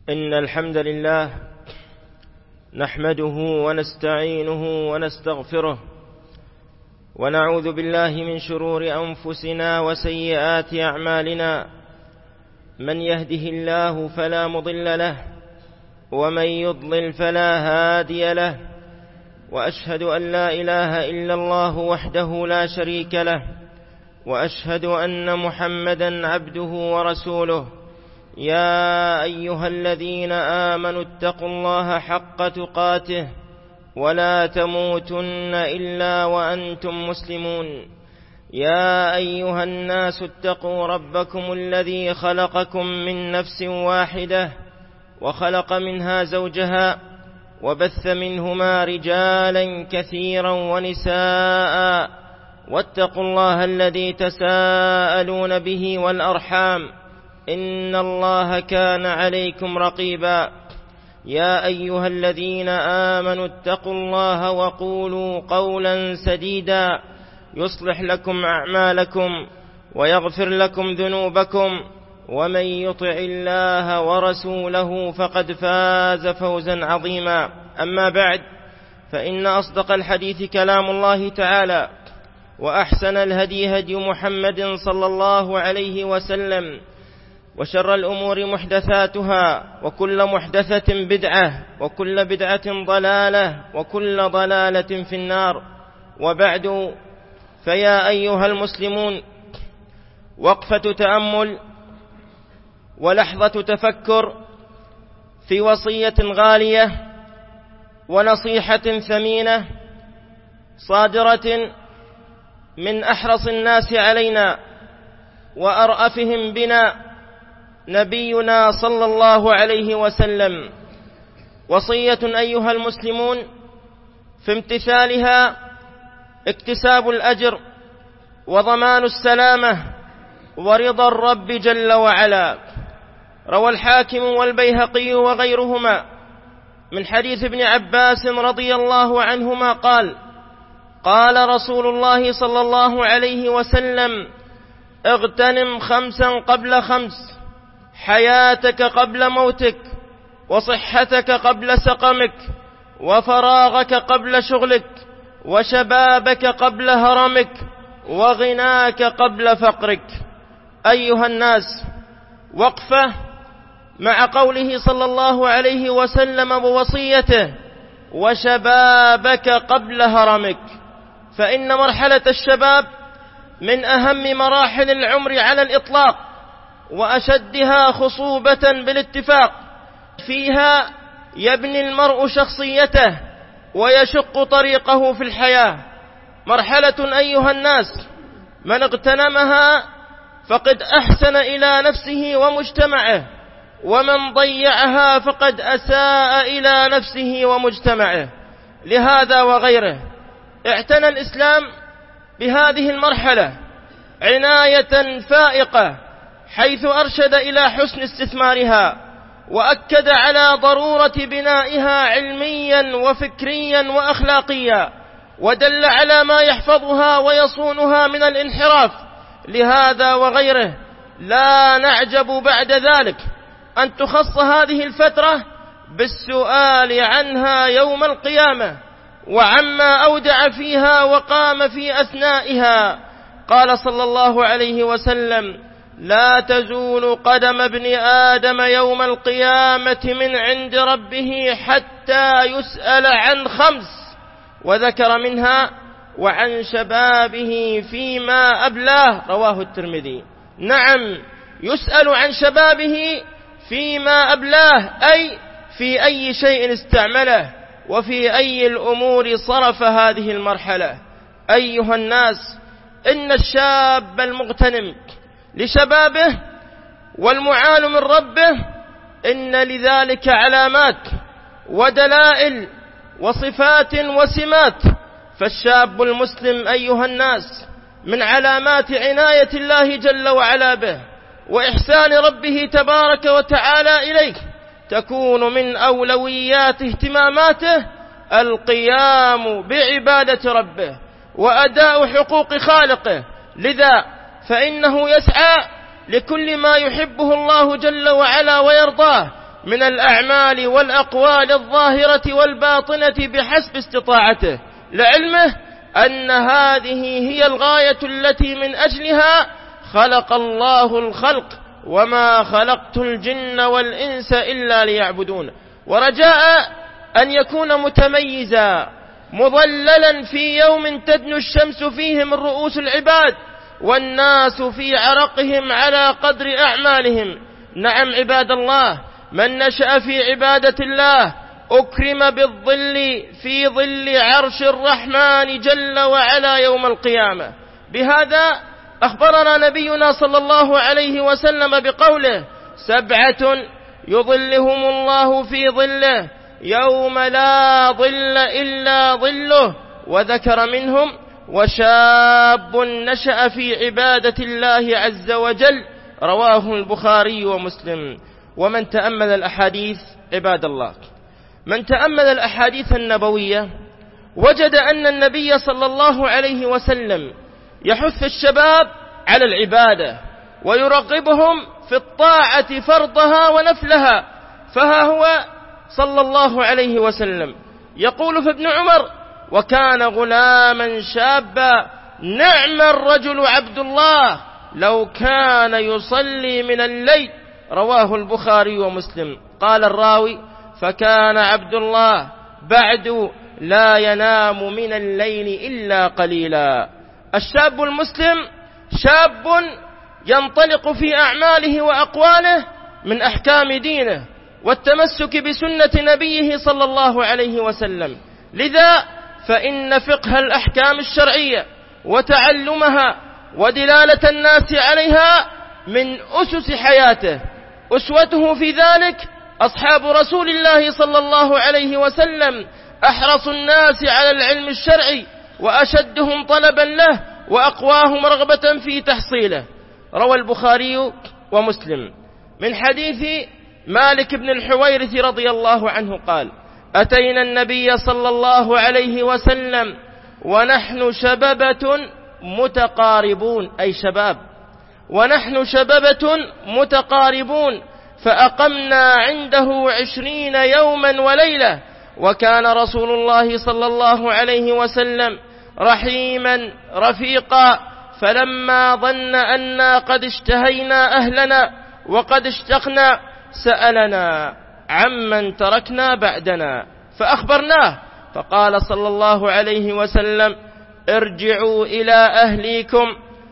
إن الحمد لله نحمده ونستعينه ونستغفره ونعوذ بالله من شرور أنفسنا وسيئات أعمالنا. من يهده الله فلا مضل له ومن يضلل فلا هادي له، وأشهد أن لا إله إلا الله وحده لا شريك له، وأشهد أن محمدا عبده ورسوله. يا أيها الذين آمنوا اتقوا الله حق تقاته ولا تموتن إلا وأنتم مسلمون. يا أيها الناس اتقوا ربكم الذي خلقكم من نفس واحدة وخلق منها زوجها وبث منهما رجالا كثيرا ونساء، واتقوا الله الذي تساءلون به والأرحام إن الله كان عليكم رقيبا. يا أيها الذين آمنوا اتقوا الله وقولوا قولا سديدا يصلح لكم أعمالكم ويغفر لكم ذنوبكم، ومن يطع الله ورسوله فقد فاز فوزا عظيما. أما بعد، فإن أصدق الحديث كلام الله تعالى، وأحسن الهدي هدي محمد صلى الله عليه وسلم، وشر الأمور محدثاتها، وكل محدثة بدعة، وكل بدعة ضلالة، وكل ضلالة في النار. وبعد، فيا أيها المسلمون، وقفة تأمل ولحظة تفكر في وصية غالية ونصيحة ثمينة صادرة من أحرص الناس علينا وأرأفهم بنا، نبينا صلى الله عليه وسلم. وصية أيها المسلمون في امتثالها اكتساب الأجر وضمان السلامة ورضا الرب جل وعلا. روى الحاكم والبيهقي وغيرهما من حديث ابن عباس رضي الله عنهما قال: قال رسول الله صلى الله عليه وسلم: اغتنم 5 قبل 5، حياتك قبل موتك، وصحتك قبل سقمك، وفراغك قبل شغلك، وشبابك قبل هرمك، وغناك قبل فقرك. أيها الناس، وقفة مع قوله صلى الله عليه وسلم بوصيته: وشبابك قبل هرمك. فإن مرحلة الشباب من أهم مراحل العمر على الإطلاق، وأشدها خصوبة بالاتفاق. فيها يبني المرء شخصيته ويشق طريقه في الحياة. مرحلة أيها الناس من اغتنمها فقد أحسن إلى نفسه ومجتمعه، ومن ضيعها فقد أساء إلى نفسه ومجتمعه. لهذا وغيره اعتنى الإسلام بهذه المرحلة عناية فائقة، حيث أرشد إلى حسن استثمارها، وأكد على ضرورة بنائها علميا وفكريا وأخلاقيا، ودل على ما يحفظها ويصونها من الانحراف. لهذا وغيره لا نعجب بعد ذلك أن تخص هذه الفترة بالسؤال عنها يوم القيامة، وعما أودع فيها وقام في أثنائها. قال صلى الله عليه وسلم: لا تزول قدم ابن آدم يوم القيامة من عند ربه حتى يسأل عن 5، وذكر منها: وعن شبابه فيما أبلاه. رواه الترمذي. نعم، يسأل عن شبابه فيما أبلاه، أي في أي شيء استعمله، وفي أي الأمور صرف هذه المرحلة. أيها الناس، إن الشاب المغتنم لشبابه والمعان من ربه إن لذلك علامات ودلائل وصفات وسمات. فالشاب المسلم أيها الناس من علامات عناية الله جل وعلا به وإحسان ربه تبارك وتعالى إليه، تكون من أولويات اهتماماته القيام بعبادة ربه وأداء حقوق خالقه. لذا فإنه يسعى لكل ما يحبه الله جل وعلا ويرضاه من الأعمال والأقوال الظاهرة والباطنة بحسب استطاعته، لعلمه أن هذه هي الغاية التي من أجلها خلق الله الخلق، وما خلقت الجن والإنس إلا ليعبدون. ورجاء أن يكون متميزا مضللا في يوم تدنو الشمس فيه من رؤوس العباد، والناس في عرقهم على قدر أعمالهم. نعم عباد الله، من نشأ في عبادة الله أكرم بالظل في ظل عرش الرحمن جل وعلا يوم القيامة. بهذا أخبرنا نبينا صلى الله عليه وسلم بقوله: 7 يظلهم الله في ظله يوم لا ظل إلا ظله، وذكر منهم: وشاب نشأ في عبادة الله عز وجل، رواه البخاري ومسلم. ومن تأمل الأحاديث عباد الله، من تأمل الأحاديث النبوية وجد أن النبي صلى الله عليه وسلم يحث الشباب على العبادة ويرغبهم في الطاعة فرضها ونفلها. فها هو صلى الله عليه وسلم يقول في ابن عمر: وكان غلاما شابا نعم الرجل عبد الله لو كان يصلي من الليل، رواه البخاري ومسلم. قال الراوي: فكان عبد الله بعد لا ينام من الليل إلا قليلا. الشاب المسلم شاب ينطلق في أعماله وأقواله من أحكام دينه والتمسك بسنة نبيه صلى الله عليه وسلم. لذا فإن فقه الأحكام الشرعية وتعلمها ودلالة الناس عليها من أسس حياته. أسوته في ذلك أصحاب رسول الله صلى الله عليه وسلم، أحرص الناس على العلم الشرعي وأشدهم طلبا له وأقواهم رغبة في تحصيله. روى البخاري ومسلم من حديث مالك بن الحويرث رضي الله عنه قال: أتينا النبي صلى الله عليه وسلم ونحن شببة متقاربون، أي شباب، ونحن شببة متقاربون، فأقمنا عنده 20 يوما وليلة. وكان رسول الله صلى الله عليه وسلم رحيما رفيقا، فلما ظن أنا قد اشتهينا أهلنا وقد اشتقنا سألنا عمن تركنا بعدنا فأخبرناه، فقال صلى الله عليه وسلم: ارجعوا إلى أهليكم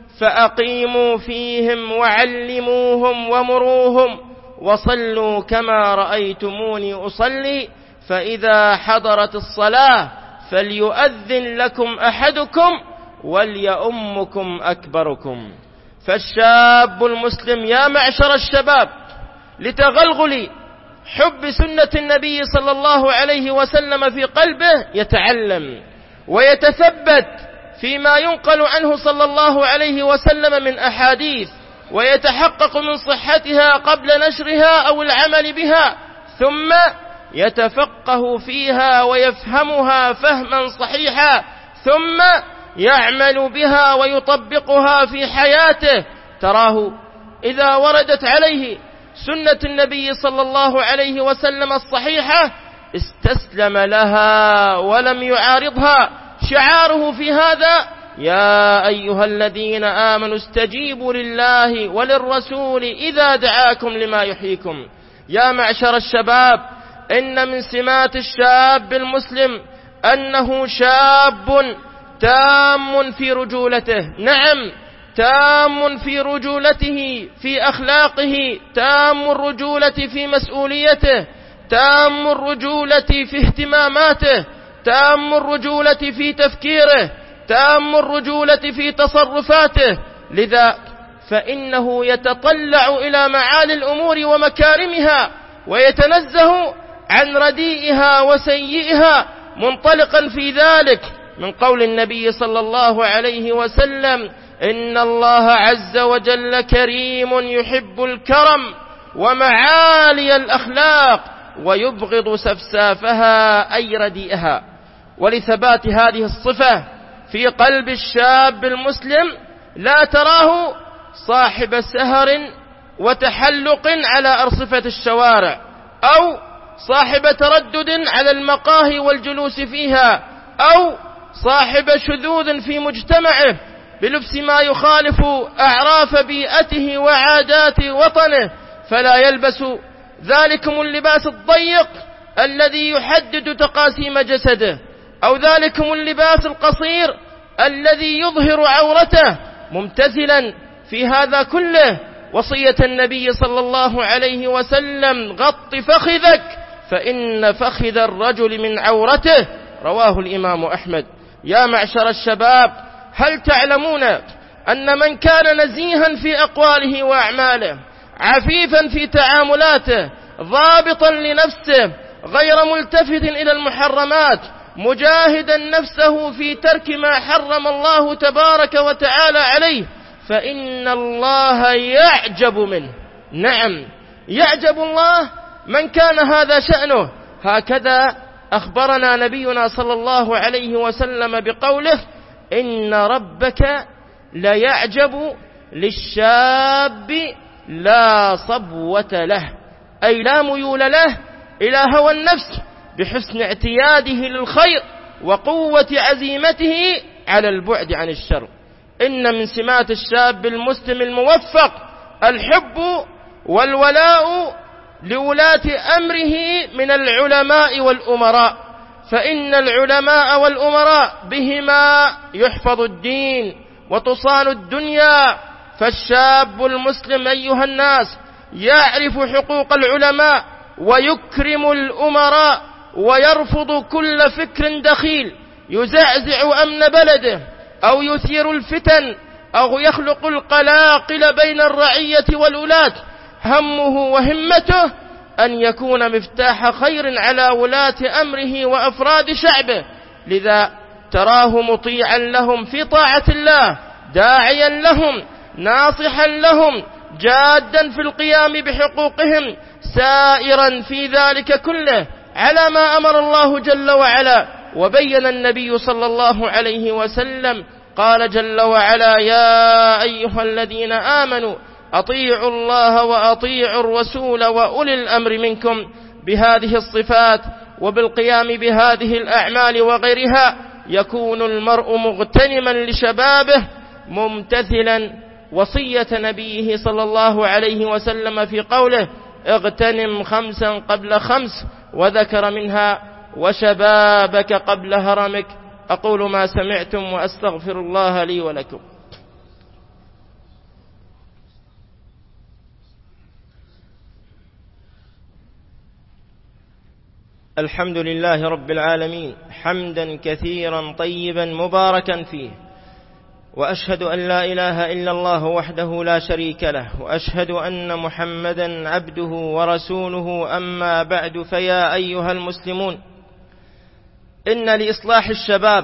فأقيموا فيهم وعلموهم ومروهم وصلوا كما رأيتموني أصلي، فإذا حضرت الصلاة فليؤذن لكم أحدكم وليؤمكم أكبركم. فالشاب المسلم يا معشر الشباب لتغلغل حب سنة النبي صلى الله عليه وسلم في قلبه يتعلم ويتثبت فيما ينقل عنه صلى الله عليه وسلم من أحاديث، ويتحقق من صحتها قبل نشرها أو العمل بها، ثم يتفقه فيها ويفهمها فهما صحيحا، ثم يعمل بها ويطبقها في حياته. تراه إذا وردت عليه سنة النبي صلى الله عليه وسلم الصحيحة استسلم لها ولم يعارضها. شعاره في هذا: يا أيها الذين آمنوا استجيبوا لله وللرسول إذا دعاكم لما يحييكم. يا معشر الشباب، إن من سمات الشاب المسلم أنه شاب تام في رجولته، نعم تام في رجولته في أخلاقه، تام الرجولة في مسؤوليته، تام الرجولة في اهتماماته، تام الرجولة في تفكيره، تام الرجولة في تصرفاته. لذا فإنه يتطلع إلى معالي الأمور ومكارمها ويتنزه عن رديئها وسيئها، منطلقا في ذلك من قول النبي صلى الله عليه وسلم: إن الله عز وجل كريم يحب الكرم ومعالي الأخلاق ويبغض سفسافها أي رديئها. ولثبات هذه الصفة في قلب الشاب المسلم لا تراه صاحب سهر وتحلق على أرصفة الشوارع، أو صاحب تردد على المقاهي والجلوس فيها، أو صاحب شذوذ في مجتمعه بلبس ما يخالف أعراف بيئته وعادات وطنه، فلا يلبس ذلكم اللباس الضيق الذي يحدد تقاسيم جسده، أو ذلكم اللباس القصير الذي يظهر عورته، ممتثلا في هذا كله وصية النبي صلى الله عليه وسلم: غط فخذك فإن فخذ الرجل من عورته، رواه الإمام أحمد. يا معشر الشباب، هل تعلمون أن من كان نزيها في أقواله وأعماله، عفيفا في تعاملاته، ضابطا لنفسه، غير ملتفت إلى المحرمات، مجاهدا نفسه في ترك ما حرم الله تبارك وتعالى عليه، فإن الله يعجب منه. نعم، يعجب الله من كان هذا شأنه. هكذا أخبرنا نبينا صلى الله عليه وسلم بقوله: إن ربك ليعجب للشاب لا صبوة له، أي لا ميول له إلى هوى النفس، بحسن اعتياده للخير وقوة عزيمته على البعد عن الشر. إن من سمات الشاب المسلم الموفق الحب والولاء لولاة أمره من العلماء والأمراء، فإن العلماء والأمراء بهما يحفظ الدين وتصان الدنيا. فالشاب المسلم أيها الناس يعرف حقوق العلماء ويكرم الأمراء، ويرفض كل فكر دخيل يزعزع أمن بلده، أو يثير الفتن، أو يخلق القلاقل بين الرعية والولاة. همه وهمته أن يكون مفتاح خير على ولاة أمره وأفراد شعبه، لذا تراه مطيعا لهم في طاعة الله، داعيا لهم، ناصحا لهم، جادا في القيام بحقوقهم، سائرا في ذلك كله على ما أمر الله جل وعلا. وبين النبي صلى الله عليه وسلم، قال جل وعلا: يا أيها الذين آمنوا أطيعوا الله وأطيعوا الرسول وأولي الأمر منكم، بهذه الصفات وبالقيام بهذه الأعمال وغيرها يكون المرء مغتنما لشبابه، ممتثلا وصية نبيه صلى الله عليه وسلم في قوله: اغتنم 5 قبل 5، وذكر منها: وشبابك قبل هرمك. أقول ما سمعتم وأستغفر الله لي ولكم. الحمد لله رب العالمين، حمدا كثيرا طيبا مباركا فيه، وأشهد أن لا إله إلا الله وحده لا شريك له، وأشهد أن محمدا عبده ورسوله. أما بعد، فيا أيها المسلمون، إن لإصلاح الشباب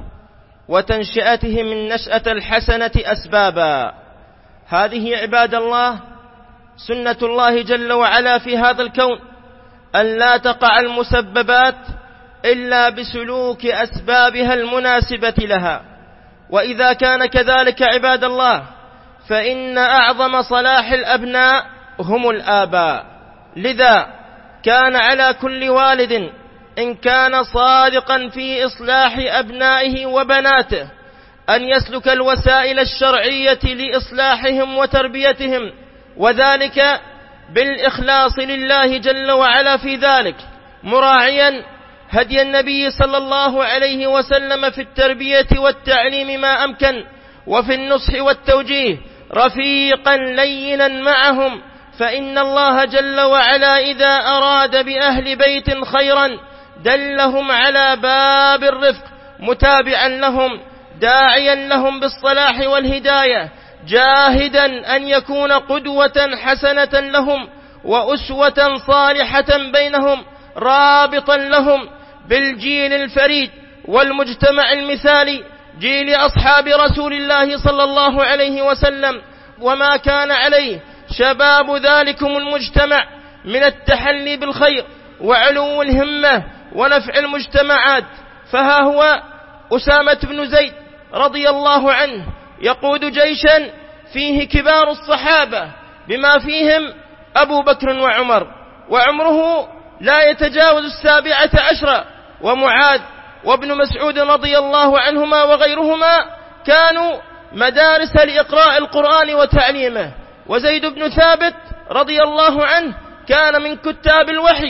وتنشئتهم النشأة الحسنة أسبابا. هذه عباد الله سنة الله جل وعلا في هذا الكون، أن لا تقع المسببات إلا بسلوك أسبابها المناسبة لها. وإذا كان كذلك عباد الله، فإن أعظم صلاح الأبناء هم الآباء. لذا كان على كل والد إن كان صادقا في إصلاح أبنائه وبناته أن يسلك الوسائل الشرعية لإصلاحهم وتربيتهم، وذلك بالإخلاص لله جل وعلا في ذلك، مراعيا هدي النبي صلى الله عليه وسلم في التربية والتعليم ما أمكن، وفي النصح والتوجيه رفيقا لينا معهم. فإن الله جل وعلا إذا أراد بأهل بيت خيرا دلهم على باب الرفق، متابعا لهم، داعيا لهم بالصلاح والهداية، جاهدا أن يكون قدوة حسنة لهم وأسوة صالحة بينهم، رابطا لهم بالجيل الفريد والمجتمع المثالي، جيل أصحاب رسول الله صلى الله عليه وسلم، وما كان عليه شباب ذلكم المجتمع من التحلي بالخير وعلو الهمة ونفع المجتمعات. فها هو أسامة بن زيد رضي الله عنه يقود جيشا فيه كبار الصحابة بما فيهم أبو بكر وعمر، وعمره لا يتجاوز 17. ومعاذ وابن مسعود رضي الله عنهما وغيرهما كانوا مدارس لإقراء القرآن وتعليمه. وزيد بن ثابت رضي الله عنه كان من كتاب الوحي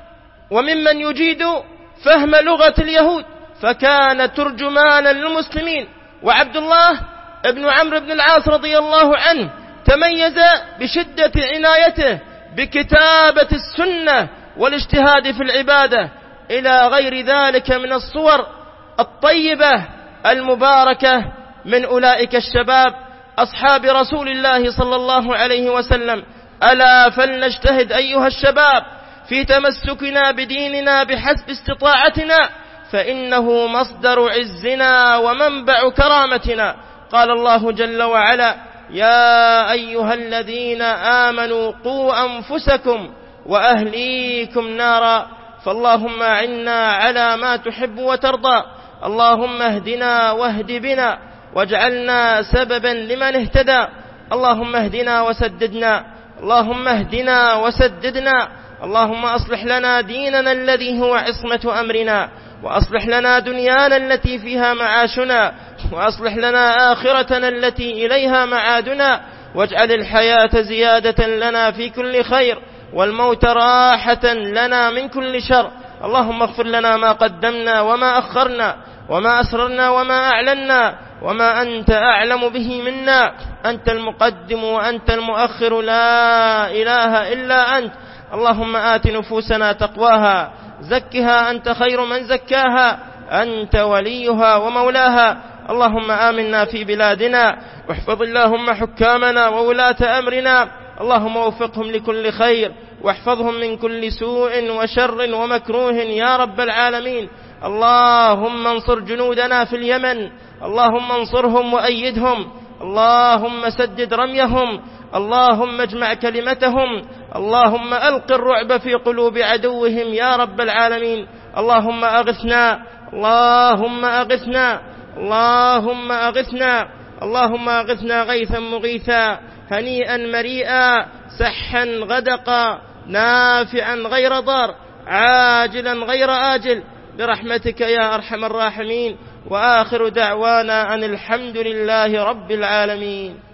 وممن يجيد فهم لغة اليهود، فكان ترجمانا للمسلمين. وعبد الله ابن عمرو بن العاص رضي الله عنه تميز بشدة عنايته بكتابة السنة والاجتهاد في العبادة، إلى غير ذلك من الصور الطيبة المباركة من أولئك الشباب أصحاب رسول الله صلى الله عليه وسلم. ألا فلنجتهد أيها الشباب في تمسكنا بديننا بحسب استطاعتنا، فإنه مصدر عزنا ومنبع كرامتنا. قال الله جل وعلا: يا أيها الذين آمنوا قوا أنفسكم وأهليكم نارا. فاللهم أعنا على ما تحب وترضى. اللهم اهدنا واهد بنا واجعلنا سببا لمن اهتدى. اللهم اهدنا وسددنا، اللهم اهدنا وسددنا. اللهم أصلح لنا ديننا الذي هو عصمة أمرنا، وأصلح لنا دنيانا التي فيها معاشنا، وأصلح لنا آخرتنا التي إليها معادنا، واجعل الحياة زيادة لنا في كل خير، والموت راحة لنا من كل شر. اللهم اغفر لنا ما قدمنا وما أخرنا وما أسررنا وما أعلنا وما أنت أعلم به منا. أنت المقدم وأنت المؤخر، لا إله إلا أنت. اللهم آت نفوسنا تقواها، زكها أنت خير من زكاها، أنت وليها ومولاها. اللهم آمنا في بلادنا، واحفظ اللهم حكامنا وولاة أمرنا. اللهم وفقهم لكل خير، واحفظهم من كل سوء وشر ومكروه يا رب العالمين. اللهم انصر جنودنا في اليمن، اللهم انصرهم وأيدهم، اللهم سدد رميهم، اللهم اجمع كلمتهم، اللهم ألق الرعب في قلوب عدوهم يا رب العالمين. اللهم أغثنا، اللهم أغثنا، اللهم أغثنا، اللهم أغثنا غيثا مغيثا، هنيئا مريئا، سحا غدقا، نافعا غير ضار، عاجلا غير آجل، برحمتك يا أرحم الراحمين. وآخر دعوانا أن الحمد لله رب العالمين.